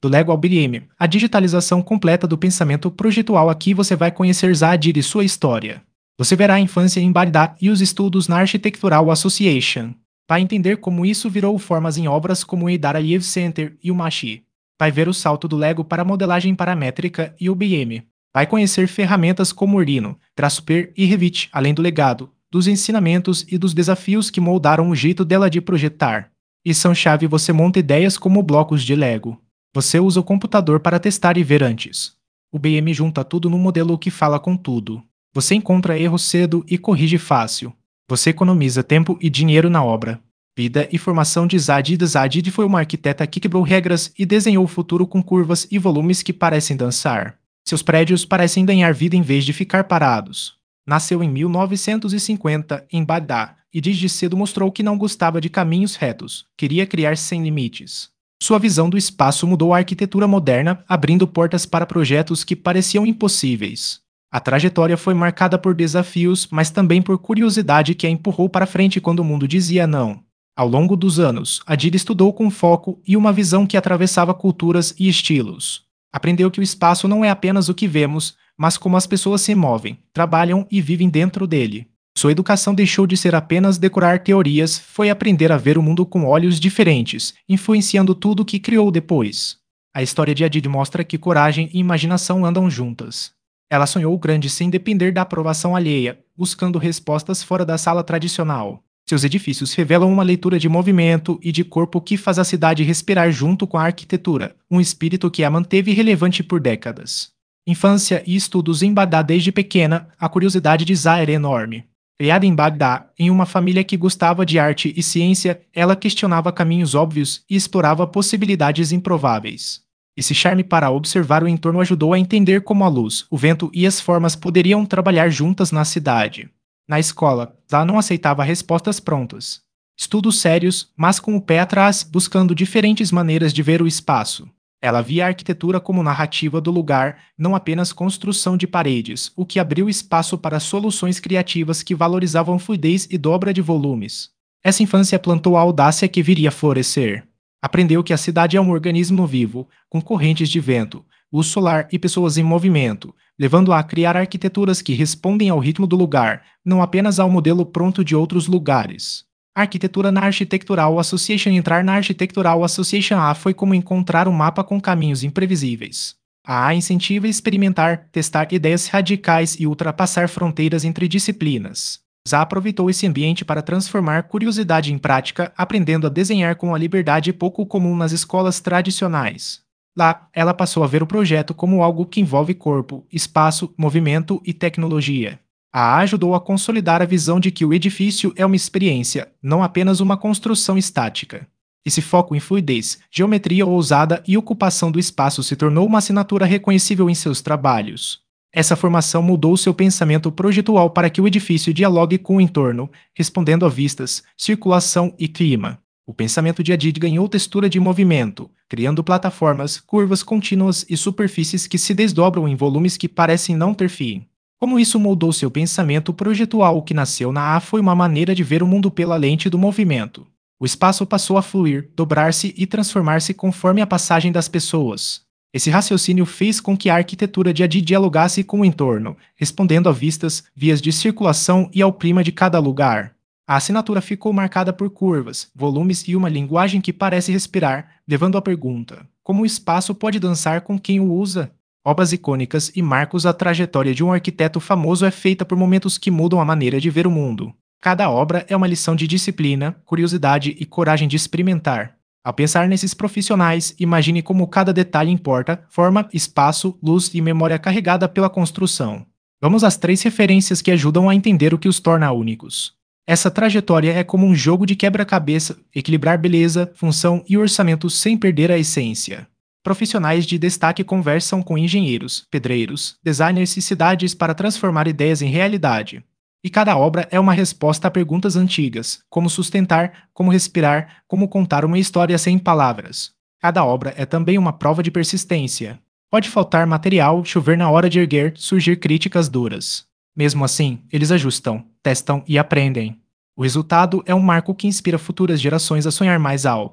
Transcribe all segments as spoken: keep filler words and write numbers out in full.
Do Lego ao B M, a digitalização completa do pensamento projetual. Aqui você vai conhecer Zadir e sua história. Você verá a infância em Bagdá e os estudos na Architectural Association. Vai entender como isso virou formas em obras como o Idara Youth Center e o Machi. Vai ver o salto do Lego para a modelagem paramétrica e o B M. Vai conhecer ferramentas como Arduino, Grasshopper e Revit, além do legado, dos ensinamentos e dos desafios que moldaram o jeito dela de projetar. E são chave você monta ideias como blocos de Lego. Você usa o computador para testar e ver antes. O B M junta tudo num modelo que fala com tudo. Você encontra erros cedo e corrige fácil. Você economiza tempo e dinheiro na obra. Vida e formação de Zadir. Zadir foi uma arquiteta que quebrou regras e desenhou o futuro com curvas e volumes que parecem dançar. Seus prédios parecem ganhar vida em vez de ficar parados. Nasceu em mil novecentos e cinquenta, em Bagdá, e desde cedo mostrou que não gostava de caminhos retos, queria criar sem limites. Sua visão do espaço mudou a arquitetura moderna, abrindo portas para projetos que pareciam impossíveis. A trajetória foi marcada por desafios, mas também por curiosidade que a empurrou para frente quando o mundo dizia não. Ao longo dos anos, Zadir estudou com foco e uma visão que atravessava culturas e estilos. Aprendeu que o espaço não é apenas o que vemos, mas como as pessoas se movem, trabalham e vivem dentro dele. Sua educação deixou de ser apenas decorar teorias, foi aprender a ver o mundo com olhos diferentes, influenciando tudo o que criou depois. A história de Zadir mostra que coragem e imaginação andam juntas. Ela sonhou grande sem depender da aprovação alheia, buscando respostas fora da sala tradicional. Seus edifícios revelam uma leitura de movimento e de corpo que faz a cidade respirar junto com a arquitetura, um espírito que a manteve relevante por décadas. Infância e estudos em Bagdá. Desde pequena, a curiosidade de Zaid era enorme. Criada em Bagdá, em uma família que gostava de arte e ciência, ela questionava caminhos óbvios e explorava possibilidades improváveis. Esse charme para observar o entorno ajudou a entender como a luz, o vento e as formas poderiam trabalhar juntas na cidade. Na escola, Zá não aceitava respostas prontas. Estudos sérios, mas com o pé atrás, buscando diferentes maneiras de ver o espaço. Ela via a arquitetura como narrativa do lugar, não apenas construção de paredes, o que abriu espaço para soluções criativas que valorizavam fluidez e dobra de volumes. Essa infância plantou a audácia que viria a florescer. Aprendeu que a cidade é um organismo vivo, com correntes de vento, luz solar e pessoas em movimento, levando-a a criar arquiteturas que respondem ao ritmo do lugar, não apenas ao modelo pronto de outros lugares. A arquitetura na Architectural Association. Entrar na Architectural Association A foi como encontrar um mapa com caminhos imprevisíveis. A A incentiva a experimentar, testar ideias radicais e ultrapassar fronteiras entre disciplinas. Zá aproveitou esse ambiente para transformar curiosidade em prática, aprendendo a desenhar com a liberdade pouco comum nas escolas tradicionais. Lá, ela passou a ver o projeto como algo que envolve corpo, espaço, movimento e tecnologia. A A ajudou a consolidar a visão de que o edifício é uma experiência, não apenas uma construção estática. Esse foco em fluidez, geometria ousada e ocupação do espaço se tornou uma assinatura reconhecível em seus trabalhos. Essa formação mudou seu pensamento projetual para que o edifício dialogue com o entorno, respondendo a vistas, circulação e clima. O pensamento de Zadir ganhou textura de movimento, criando plataformas, curvas contínuas e superfícies que se desdobram em volumes que parecem não ter fim. Como isso moldou seu pensamento projetual? O que nasceu na A foi uma maneira de ver o mundo pela lente do movimento. O espaço passou a fluir, dobrar-se e transformar-se conforme a passagem das pessoas. Esse raciocínio fez com que a arquitetura de Zadir dialogasse com o entorno, respondendo a vistas, vias de circulação e ao clima de cada lugar. A assinatura ficou marcada por curvas, volumes e uma linguagem que parece respirar, levando à pergunta: como o espaço pode dançar com quem o usa? Obras icônicas e marcos. A trajetória de um arquiteto famoso é feita por momentos que mudam a maneira de ver o mundo. Cada obra é uma lição de disciplina, curiosidade e coragem de experimentar. Ao pensar nesses profissionais, imagine como cada detalhe importa: forma, espaço, luz e memória carregada pela construção. Vamos às três referências que ajudam a entender o que os torna únicos. Essa trajetória é como um jogo de quebra-cabeça, equilibrar beleza, função e orçamento sem perder a essência. Profissionais de destaque conversam com engenheiros, pedreiros, designers e cidades para transformar ideias em realidade. E cada obra é uma resposta a perguntas antigas: como sustentar, como respirar, como contar uma história sem palavras. Cada obra é também uma prova de persistência. Pode faltar material, chover na hora de erguer, surgir críticas duras. Mesmo assim, eles ajustam, testam e aprendem. O resultado é um marco que inspira futuras gerações a sonhar mais alto.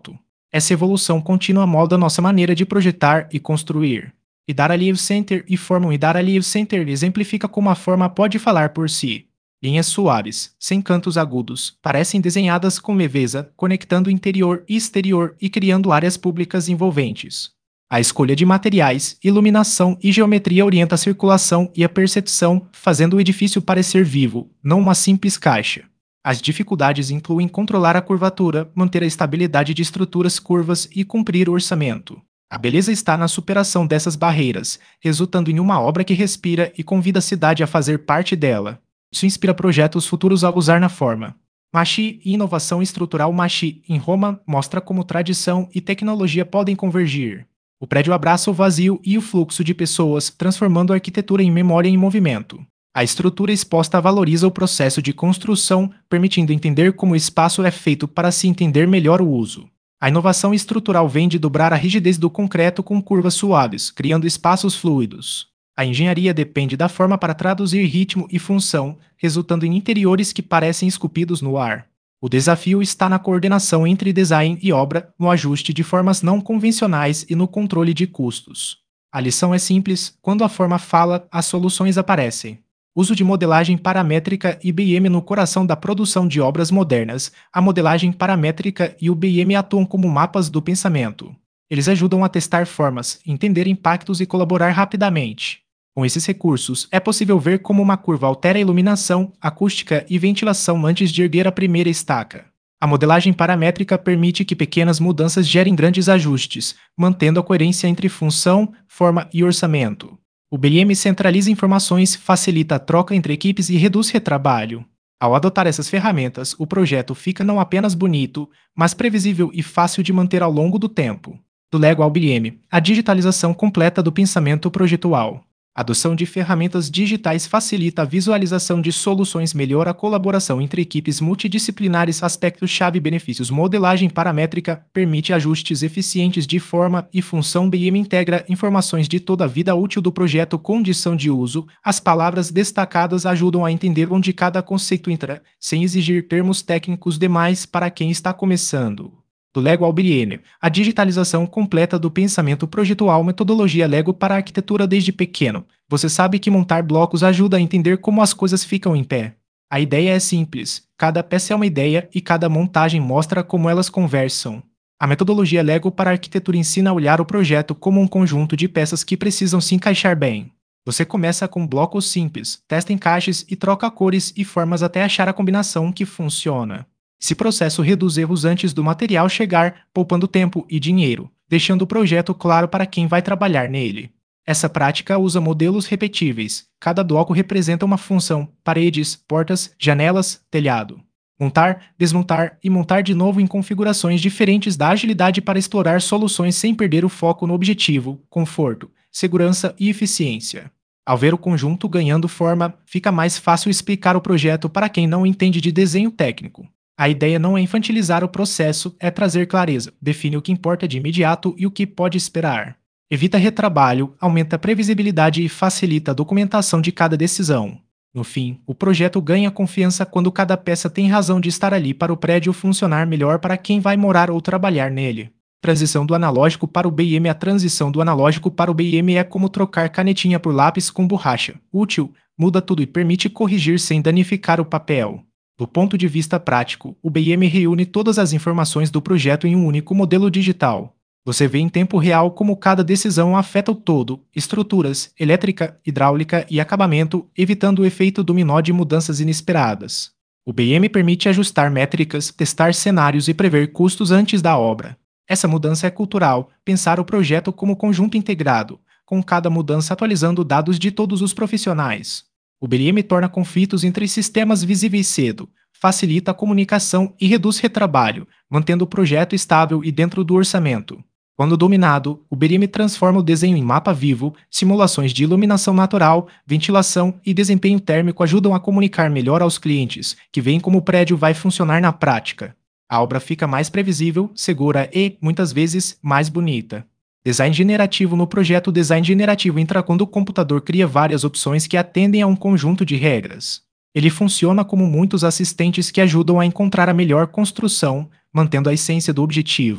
Essa evolução contínua molda nossa maneira de projetar e construir. E Data Live Center e Forma e Data Live Center exemplifica como a forma pode falar por si. Linhas suaves, sem cantos agudos, parecem desenhadas com leveza, conectando interior e exterior e criando áreas públicas envolventes. A escolha de materiais, iluminação e geometria orienta a circulação e a percepção, fazendo o edifício parecer vivo, não uma simples caixa. As dificuldades incluem controlar a curvatura, manter a estabilidade de estruturas curvas e cumprir o orçamento. A beleza está na superação dessas barreiras, resultando em uma obra que respira e convida a cidade a fazer parte dela. Isso inspira projetos futuros a usar na forma. Machi e inovação estrutural. Machi, em Roma, mostra como tradição e tecnologia podem convergir. O prédio abraça o vazio e o fluxo de pessoas, transformando a arquitetura em memória em movimento. A estrutura exposta valoriza o processo de construção, permitindo entender como o espaço é feito para se entender melhor o uso. A inovação estrutural vem de dobrar a rigidez do concreto com curvas suaves, criando espaços fluidos. A engenharia depende da forma para traduzir ritmo e função, resultando em interiores que parecem esculpidos no ar. O desafio está na coordenação entre design e obra, no ajuste de formas não convencionais e no controle de custos. A lição é simples: quando a forma fala, as soluções aparecem. Uso de modelagem paramétrica e B I M no coração da produção de obras modernas. A modelagem paramétrica e o B I M atuam como mapas do pensamento. Eles ajudam a testar formas, entender impactos e colaborar rapidamente. Com esses recursos, é possível ver como uma curva altera a iluminação, acústica e ventilação antes de erguer a primeira estaca. A modelagem paramétrica permite que pequenas mudanças gerem grandes ajustes, mantendo a coerência entre função, forma e orçamento. O B I M centraliza informações, facilita a troca entre equipes e reduz retrabalho. Ao adotar essas ferramentas, o projeto fica não apenas bonito, mas previsível e fácil de manter ao longo do tempo. Do Lego ao B I M, a digitalização completa do pensamento projetual. A adoção de ferramentas digitais facilita a visualização de soluções, melhora a colaboração entre equipes multidisciplinares. Aspectos-chave: benefícios. Modelagem paramétrica permite ajustes eficientes de forma e função. B I M integra informações de toda a vida útil do projeto. Condição de uso: as palavras destacadas ajudam a entender onde cada conceito entra, sem exigir termos técnicos demais para quem está começando. Do Lego ao B I M, a digitalização completa do pensamento projetual. Metodologia Lego para a arquitetura desde pequeno. Você sabe que montar blocos ajuda a entender como as coisas ficam em pé. A ideia é simples: cada peça é uma ideia e cada montagem mostra como elas conversam. A metodologia Lego para a arquitetura ensina a olhar o projeto como um conjunto de peças que precisam se encaixar bem. Você começa com blocos simples, testa encaixes e troca cores e formas até achar a combinação que funciona. Esse processo reduz erros antes do material chegar, poupando tempo e dinheiro, deixando o projeto claro para quem vai trabalhar nele. Essa prática usa modelos repetíveis. Cada bloco representa uma função: paredes, portas, janelas, telhado. Montar, desmontar e montar de novo em configurações diferentes dá agilidade para explorar soluções sem perder o foco no objetivo: conforto, segurança e eficiência. Ao ver o conjunto ganhando forma, fica mais fácil explicar o projeto para quem não entende de desenho técnico. A ideia não é infantilizar o processo, é trazer clareza, define o que importa de imediato e o que pode esperar. Evita retrabalho, aumenta a previsibilidade e facilita a documentação de cada decisão. No fim, o projeto ganha confiança quando cada peça tem razão de estar ali para o prédio funcionar melhor para quem vai morar ou trabalhar nele. Transição do analógico para o B I M. A transição do analógico para o B I M é como trocar canetinha por lápis com borracha. Útil, muda tudo e permite corrigir sem danificar o papel. Do ponto de vista prático, o B I M reúne todas as informações do projeto em um único modelo digital. Você vê em tempo real como cada decisão afeta o todo: estruturas, elétrica, hidráulica e acabamento, evitando o efeito dominó de mudanças inesperadas. O B I M permite ajustar métricas, testar cenários e prever custos antes da obra. Essa mudança é cultural: pensar o projeto como conjunto integrado, com cada mudança atualizando dados de todos os profissionais. O B I M torna conflitos entre sistemas visíveis cedo, facilita a comunicação e reduz retrabalho, mantendo o projeto estável e dentro do orçamento. Quando dominado, o B I M transforma o desenho em mapa vivo. Simulações de iluminação natural, ventilação e desempenho térmico ajudam a comunicar melhor aos clientes, que veem como o prédio vai funcionar na prática. A obra fica mais previsível, segura e, muitas vezes, mais bonita. Design generativo. No projeto, o design generativo entra quando o computador cria várias opções que atendem a um conjunto de regras. Ele funciona como muitos assistentes que ajudam a encontrar a melhor construção, mantendo a essência do objetivo.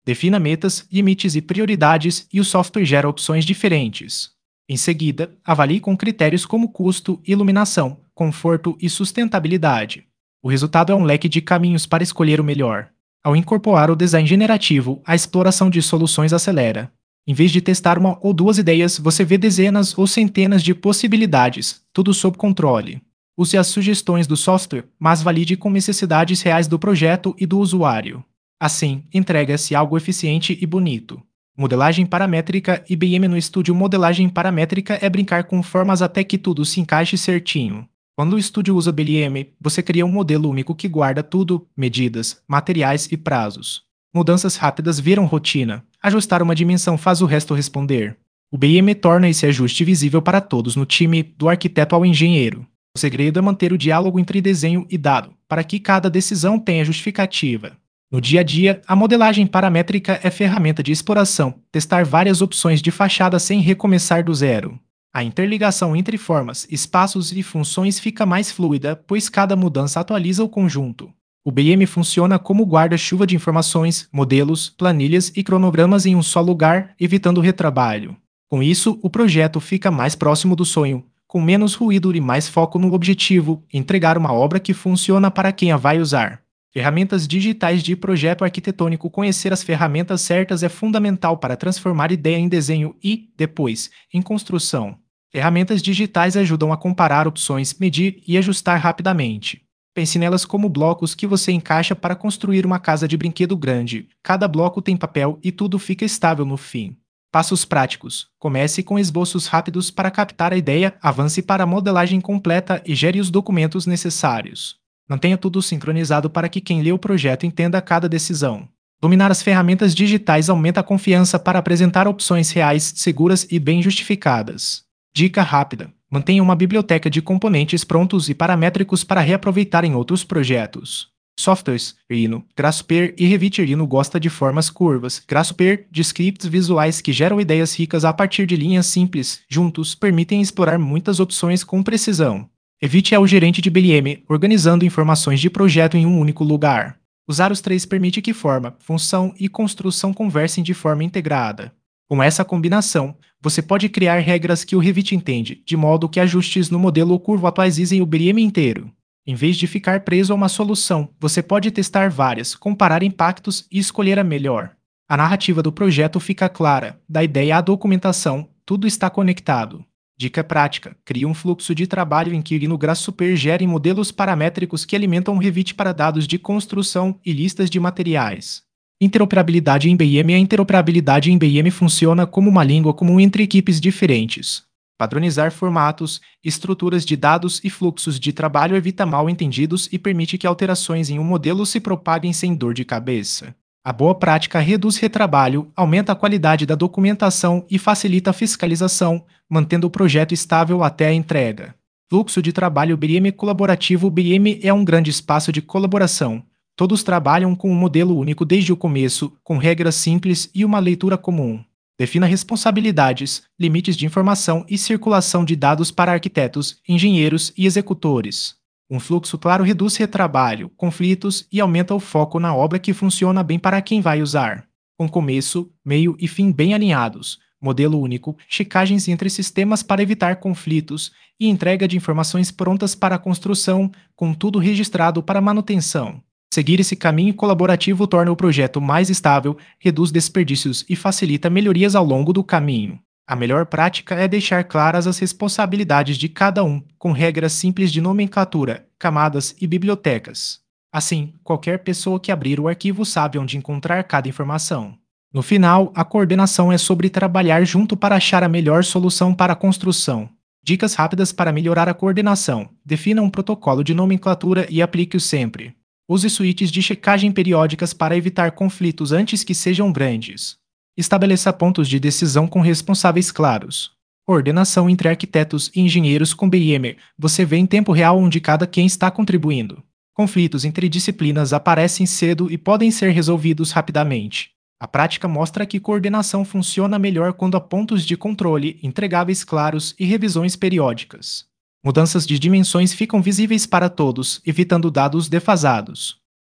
Defina metas, limites e prioridades e o software gera opções diferentes. Em seguida, avalie com critérios como custo, iluminação, conforto e sustentabilidade. O resultado é um leque de caminhos para escolher o melhor. Ao incorporar o design generativo, a exploração de soluções acelera. Em vez de testar uma ou duas ideias, você vê dezenas ou centenas de possibilidades, tudo sob controle. Use as sugestões do software, mas valide com necessidades reais do projeto e do usuário. Assim, entrega-se algo eficiente e bonito. Modelagem paramétrica e B I M no estúdio. Modelagem paramétrica é brincar com formas até que tudo se encaixe certinho. Quando o estúdio usa B I M, você cria um modelo único que guarda tudo, medidas, materiais e prazos. Mudanças rápidas viram rotina. Ajustar uma dimensão faz o resto responder. O B I M torna esse ajuste visível para todos no time, do arquiteto ao engenheiro. O segredo é manter o diálogo entre desenho e dado, para que cada decisão tenha justificativa. No dia a dia, a modelagem paramétrica é ferramenta de exploração, testar várias opções de fachada sem recomeçar do zero. A interligação entre formas, espaços e funções fica mais fluida, pois cada mudança atualiza o conjunto. O B I M funciona como guarda-chuva de informações, modelos, planilhas e cronogramas em um só lugar, evitando retrabalho. Com isso, o projeto fica mais próximo do sonho, com menos ruído e mais foco no objetivo, entregar uma obra que funciona para quem a vai usar. Ferramentas digitais de projeto arquitetônico. Conhecer as ferramentas certas é fundamental para transformar ideia em desenho e, depois, em construção. Ferramentas digitais ajudam a comparar opções, medir e ajustar rapidamente. Pense nelas como blocos que você encaixa para construir uma casa de brinquedo grande. Cada bloco tem papel e tudo fica estável no fim. Passos práticos. Comece com esboços rápidos para captar a ideia, avance para a modelagem completa e gere os documentos necessários. Mantenha tudo sincronizado para que quem lê o projeto entenda cada decisão. Dominar as ferramentas digitais aumenta a confiança para apresentar opções reais, seguras e bem justificadas. Dica rápida: mantenha uma biblioteca de componentes prontos e paramétricos para reaproveitar em outros projetos. Softwares: Rhino, Grasshopper e Revit. Rhino gosta de formas curvas. Grasshopper, de scripts visuais que geram ideias ricas a partir de linhas simples. Juntos, permitem explorar muitas opções com precisão. Revit é o gerente de B I M, organizando informações de projeto em um único lugar. Usar os três permite que forma, função e construção conversem de forma integrada. Com essa combinação, você pode criar regras que o Revit entende, de modo que ajustes no modelo curvo atualizem o B I M inteiro. Em vez de ficar preso a uma solução, você pode testar várias, comparar impactos e escolher a melhor. A narrativa do projeto fica clara, da ideia à documentação, tudo está conectado. Dica prática: crie um fluxo de trabalho em que no Grasshopper gere modelos paramétricos que alimentam o Revit para dados de construção e listas de materiais. Interoperabilidade em B I M. A interoperabilidade em B I M funciona como uma língua comum entre equipes diferentes. Padronizar formatos, estruturas de dados e fluxos de trabalho evita mal-entendidos e permite que alterações em um modelo se propaguem sem dor de cabeça. A boa prática reduz retrabalho, aumenta a qualidade da documentação e facilita a fiscalização, mantendo o projeto estável até a entrega. Fluxo de trabalho. B I M colaborativo. B I M é um grande espaço de colaboração. Todos trabalham com um modelo único desde o começo, com regras simples e uma leitura comum. Defina responsabilidades, limites de informação e circulação de dados para arquitetos, engenheiros e executores. Um fluxo claro reduz retrabalho, conflitos e aumenta o foco na obra que funciona bem para quem vai usar. Com começo, meio e fim bem alinhados, modelo único, checagens entre sistemas para evitar conflitos e entrega de informações prontas para a construção, com tudo registrado para manutenção. Seguir esse caminho colaborativo torna o projeto mais estável, reduz desperdícios e facilita melhorias ao longo do caminho. A melhor prática é deixar claras as responsabilidades de cada um, com regras simples de nomenclatura, camadas e bibliotecas. Assim, qualquer pessoa que abrir o arquivo sabe onde encontrar cada informação. No final, a coordenação é sobre trabalhar junto para achar a melhor solução para a construção. Dicas rápidas para melhorar a coordenação: defina um protocolo de nomenclatura e aplique-o sempre. Use suítes de checagem periódicas para evitar conflitos antes que sejam grandes. Estabeleça pontos de decisão com responsáveis claros. Coordenação entre arquitetos e engenheiros com B I M. Você vê em tempo real onde cada quem está contribuindo. Conflitos entre disciplinas aparecem cedo e podem ser resolvidos rapidamente. A prática mostra que coordenação funciona melhor quando há pontos de controle, entregáveis claros e revisões periódicas. Mudanças de dimensões ficam visíveis para todos, evitando dados defasados.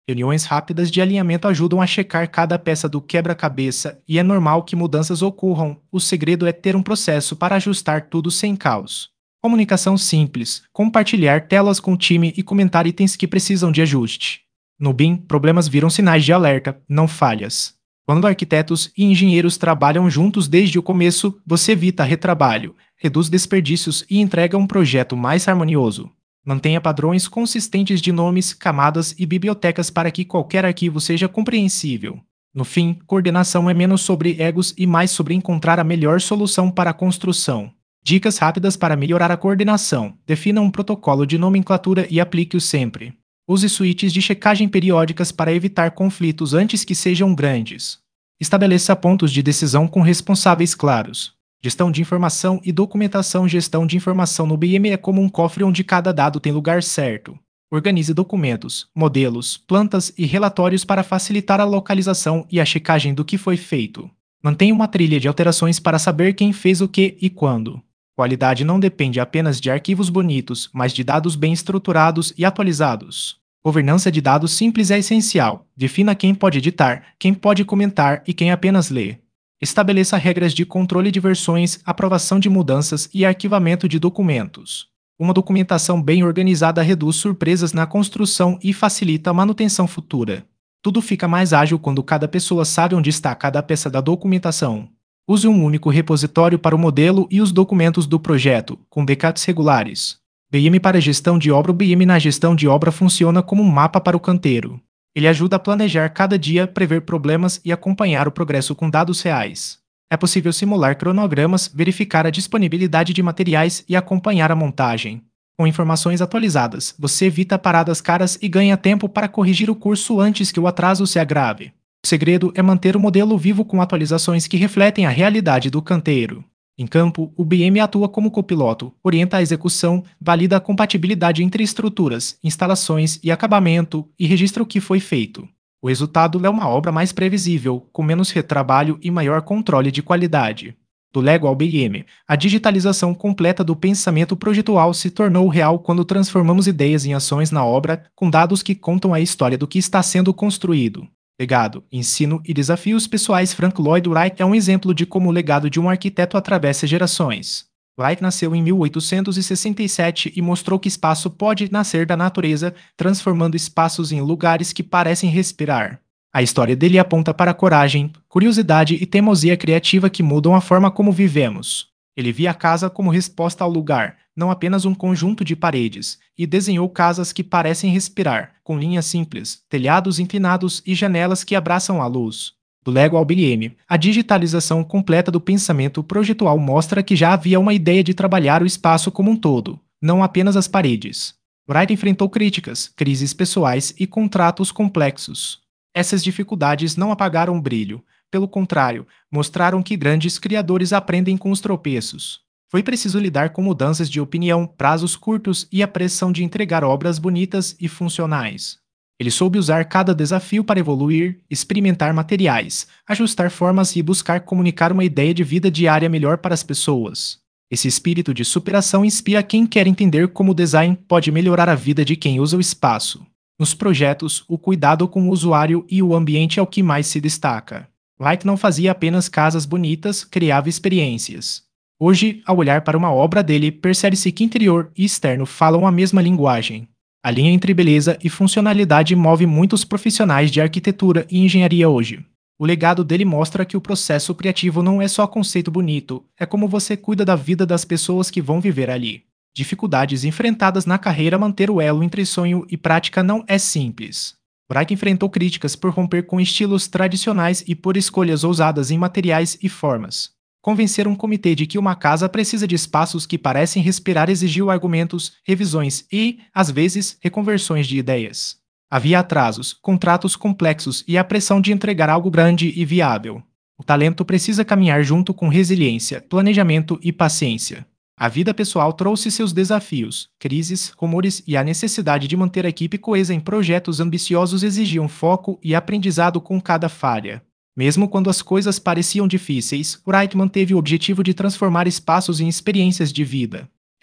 Reuniões rápidas de alinhamento ajudam a checar cada peça do quebra-cabeça e é normal que mudanças ocorram. O segredo é ter um processo para ajustar tudo sem caos. Comunicação simples, compartilhar telas com o time e comentar itens que precisam de ajuste. No B I M, problemas viram sinais de alerta, não falhas. Quando arquitetos e engenheiros trabalham juntos desde o começo, você evita retrabalho, reduz desperdícios e entrega um projeto mais harmonioso. Mantenha padrões consistentes de nomes, camadas e bibliotecas para que qualquer arquivo seja compreensível. No fim, coordenação é menos sobre egos e mais sobre encontrar a melhor solução para a construção. Dicas rápidas para melhorar a coordenação. Defina um protocolo de nomenclatura e aplique-o sempre. Use suítes de checagem periódicas para evitar conflitos antes que sejam grandes. Estabeleça pontos de decisão com responsáveis claros. Gestão de informação e documentação. Gestão de informação no B I M é como um cofre onde cada dado tem lugar certo. Organize documentos, modelos, plantas e relatórios para facilitar a localização e a checagem do que foi feito. Mantenha uma trilha de alterações para saber quem fez o que e quando. Qualidade não depende apenas de arquivos bonitos, mas de dados bem estruturados e atualizados. Governança de dados simples é essencial. Defina quem pode editar, quem pode comentar e quem apenas lê. Estabeleça regras de controle de versões, aprovação de mudanças e arquivamento de documentos. Uma documentação bem organizada reduz surpresas na construção e facilita a manutenção futura. Tudo fica mais ágil quando cada pessoa sabe onde está cada peça da documentação. Use um único repositório para o modelo e os documentos do projeto, com backups regulares. B I M para gestão de obra. O B I M na gestão de obra funciona como um mapa para o canteiro. Ele ajuda a planejar cada dia, prever problemas e acompanhar o progresso com dados reais. É possível simular cronogramas, verificar a disponibilidade de materiais e acompanhar a montagem. Com informações atualizadas, você evita paradas caras e ganha tempo para corrigir o curso antes que o atraso se agrave. O segredo é manter o modelo vivo com atualizações que refletem a realidade do canteiro. Em campo, o B I M atua como copiloto, orienta a execução, valida a compatibilidade entre estruturas, instalações e acabamento e registra o que foi feito. O resultado é uma obra mais previsível, com menos retrabalho e maior controle de qualidade. Do Lego ao B I M, a digitalização completa do pensamento projetual se tornou real quando transformamos ideias em ações na obra, com dados que contam a história do que está sendo construído. Legado, ensino e desafios pessoais. Frank Lloyd Wright é um exemplo de como o legado de um arquiteto atravessa gerações. Wright nasceu em mil oitocentos e sessenta e sete e mostrou que espaço pode nascer da natureza, transformando espaços em lugares que parecem respirar. A história dele aponta para a coragem, curiosidade e teimosia criativa que mudam a forma como vivemos. Ele via a casa como resposta ao lugar, não apenas um conjunto de paredes, e desenhou casas que parecem respirar, com linhas simples, telhados inclinados e janelas que abraçam a luz. Do Lego ao B I M, a digitalização completa do pensamento projetual mostra que já havia uma ideia de trabalhar o espaço como um todo, não apenas as paredes. Wright enfrentou críticas, crises pessoais e contratos complexos. Essas dificuldades não apagaram o brilho. Pelo contrário, mostraram que grandes criadores aprendem com os tropeços. Foi preciso lidar com mudanças de opinião, prazos curtos e a pressão de entregar obras bonitas e funcionais. Ele soube usar cada desafio para evoluir, experimentar materiais, ajustar formas e buscar comunicar uma ideia de vida diária melhor para as pessoas. Esse espírito de superação inspira quem quer entender como o design pode melhorar a vida de quem usa o espaço. Nos projetos, o cuidado com o usuário e o ambiente é o que mais se destaca. Wright não fazia apenas casas bonitas, criava experiências. Hoje, ao olhar para uma obra dele, percebe-se que interior e externo falam a mesma linguagem. A linha entre beleza e funcionalidade move muitos profissionais de arquitetura e engenharia hoje. O legado dele mostra que o processo criativo não é só conceito bonito, é como você cuida da vida das pessoas que vão viver ali. Dificuldades enfrentadas na carreira. Manter o elo entre sonho e prática não é simples. Wright enfrentou críticas por romper com estilos tradicionais e por escolhas ousadas em materiais e formas. Convencer um comitê de que uma casa precisa de espaços que parecem respirar exigiu argumentos, revisões e, às vezes, reconversões de ideias. Havia atrasos, contratos complexos e a pressão de entregar algo grande e viável. O talento precisa caminhar junto com resiliência, planejamento e paciência. A vida pessoal trouxe seus desafios, crises, rumores e a necessidade de manter a equipe coesa em projetos ambiciosos exigiam foco e aprendizado com cada falha. Mesmo quando as coisas pareciam difíceis, Wright manteve o objetivo de transformar espaços em experiências de vida.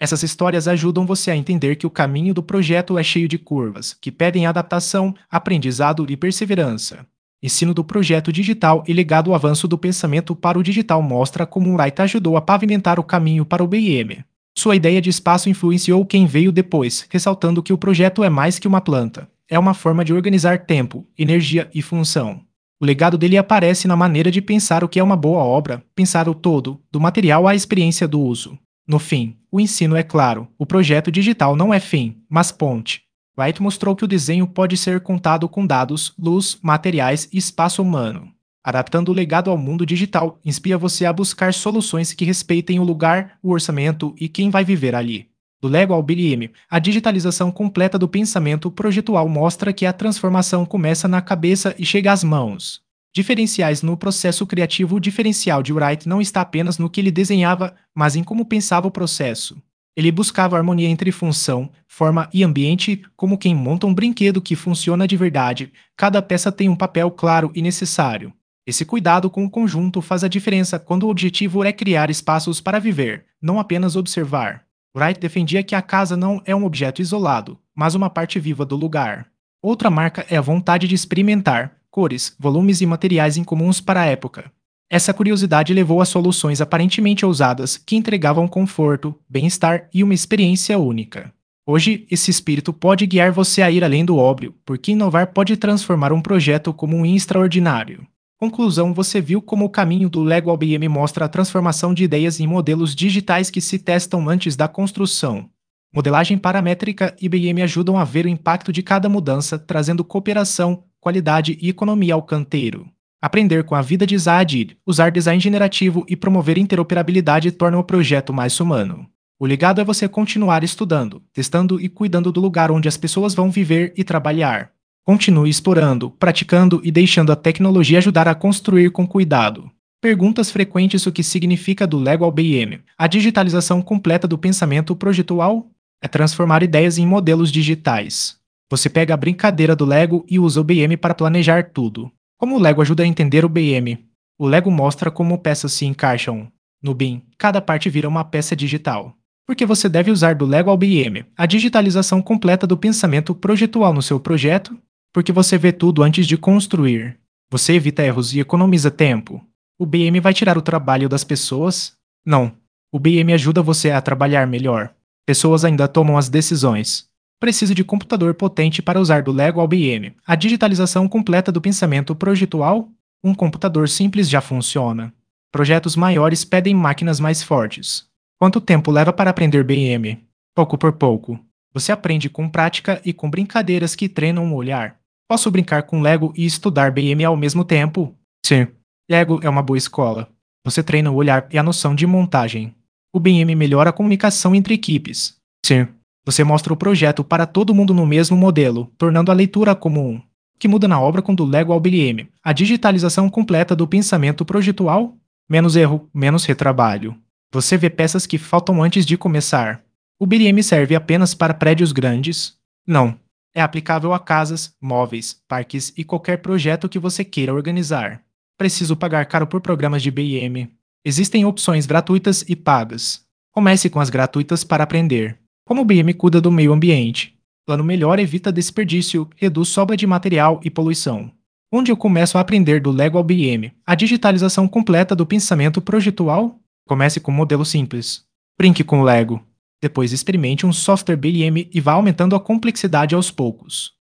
Essas histórias ajudam você a entender que o caminho do projeto é cheio de curvas, que pedem adaptação, aprendizado e perseverança. Ensino do projeto digital e ligado ao avanço do pensamento para o digital mostra como o Wright ajudou a pavimentar o caminho para o B I M. Sua ideia de espaço influenciou quem veio depois, ressaltando que o projeto é mais que uma planta. É uma forma de organizar tempo, energia e função. O legado dele aparece na maneira de pensar o que é uma boa obra, pensar o todo, do material à experiência do uso. No fim, o ensino é claro, o projeto digital não é fim, mas ponte. Wright mostrou que o desenho pode ser contado com dados, luz, materiais e espaço humano. Adaptando o legado ao mundo digital, inspira você a buscar soluções que respeitem o lugar, o orçamento e quem vai viver ali. Do Lego ao B I M, a digitalização completa do pensamento projetual mostra que a transformação começa na cabeça e chega às mãos. Diferenciais no processo criativo. O diferencial de Wright não está apenas no que ele desenhava, mas em como pensava o processo. Ele buscava harmonia entre função, forma e ambiente, como quem monta um brinquedo que funciona de verdade. Cada peça tem um papel claro e necessário. Esse cuidado com o conjunto faz a diferença quando o objetivo é criar espaços para viver, não apenas observar. Wright defendia que a casa não é um objeto isolado, mas uma parte viva do lugar. Outra marca é a vontade de experimentar cores, volumes e materiais incomuns para a época. Essa curiosidade levou a soluções aparentemente ousadas que entregavam conforto, bem-estar e uma experiência única. Hoje, esse espírito pode guiar você a ir além do óbvio, porque inovar pode transformar um projeto como um extraordinário. Conclusão: você viu como o caminho do Lego ao B I M mostra a transformação de ideias em modelos digitais que se testam antes da construção. Modelagem paramétrica e B I M ajudam a ver o impacto de cada mudança, trazendo cooperação, qualidade e economia ao canteiro. Aprender com a vida de Zaha Hadid, usar design generativo e promover interoperabilidade torna o projeto mais humano. O legado é você continuar estudando, testando e cuidando do lugar onde as pessoas vão viver e trabalhar. Continue explorando, praticando e deixando a tecnologia ajudar a construir com cuidado. Perguntas frequentes: o que significa do Lego ao B I M? A digitalização completa do pensamento projetual é transformar ideias em modelos digitais. Você pega a brincadeira do Lego e usa o B I M para planejar tudo. Como o Lego ajuda a entender o B I M? O Lego mostra como peças se encaixam. No B I M, cada parte vira uma peça digital. Por que você deve usar do Lego ao B I M? A digitalização completa do pensamento projetual no seu projeto? Porque você vê tudo antes de construir. Você evita erros e economiza tempo. O B I M vai tirar o trabalho das pessoas? Não. O B I M ajuda você a trabalhar melhor. Pessoas ainda tomam as decisões. Precisa de computador potente para usar do Lego ao B I M. A digitalização completa do pensamento projetual? Um computador simples já funciona. Projetos maiores pedem máquinas mais fortes. Quanto tempo leva para aprender B I M? Pouco por pouco. Você aprende com prática e com brincadeiras que treinam o olhar. Posso brincar com Lego e estudar B I M ao mesmo tempo? Sim. Lego é uma boa escola. Você treina o olhar e a noção de montagem. O B I M melhora a comunicação entre equipes. Sim. Você mostra o projeto para todo mundo no mesmo modelo, tornando a leitura comum. O que muda na obra com do Lego ao B I M? A digitalização completa do pensamento projetual? Menos erro, menos retrabalho. Você vê peças que faltam antes de começar. O B I M serve apenas para prédios grandes? Não. É aplicável a casas, móveis, parques e qualquer projeto que você queira organizar. Preciso pagar caro por programas de B I M? Existem opções gratuitas e pagas. Comece com as gratuitas para aprender. Como o B I M cuida do meio ambiente? Plano melhor evita desperdício, reduz sobra de material e poluição. Onde eu começo a aprender do Lego ao B I M? A digitalização completa do pensamento projetual? Comece com um modelo simples. Brinque com o Lego. Depois experimente um software B I M e vá aumentando a complexidade aos poucos.